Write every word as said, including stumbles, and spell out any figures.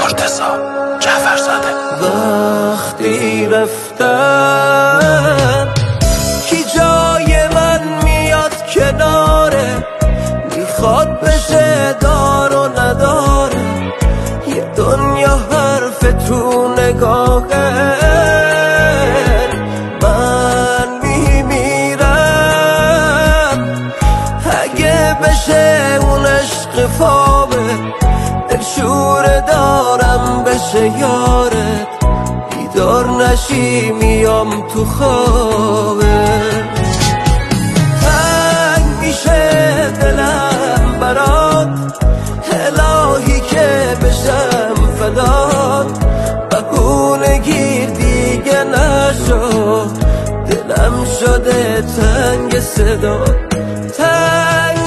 مرتضی جعفرزاده. وقتی رفتن کی جای من میاد کناره، میخواد بشه دار و نداره، یه دنیا حرف تو نگاهه، من میمیرم اگه بشه اون عشق فاوه، دلشوره دارم بشه یارت، بیدار نشی میام تو خوابه. تنگ میشه دلم برات، الهی که بشم فدات، بهونه گیر دیگه نشو، دلم شده تنگ صدا، تنگ